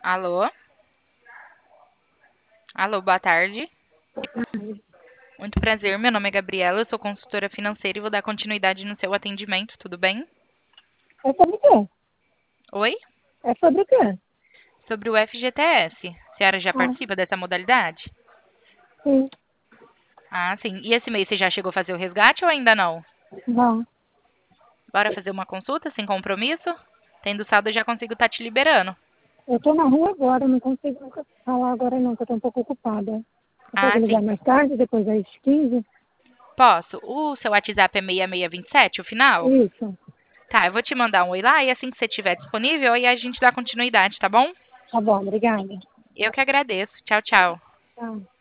Alô? Alô, boa tarde. Muito prazer, meu nome é Gabriela, eu sou consultora financeira e vou dar continuidade no seu atendimento, tudo bem? É sobre o quê? Oi? É sobre o quê? Sobre o FGTS. A senhora já Ah, participa dessa modalidade? sim. Ah, sim. E esse mês você já chegou a fazer o resgate ou ainda não? Não. Bora fazer uma consulta sem compromisso? Tendo saldo eu já consigo estar te liberando. Eu tô na rua agora, não consigo falar agora não, que eu tô um pouco ocupada. Você pode Ah, ligar sim. mais tarde, depois das 15? Posso. O seu WhatsApp é 6627, o final? Isso. Tá, eu vou te mandar um oi lá e assim que você estiver disponível, aí a gente dá continuidade, tá bom? Tá bom, obrigada. Eu que agradeço. Tchau, tchau. Tchau.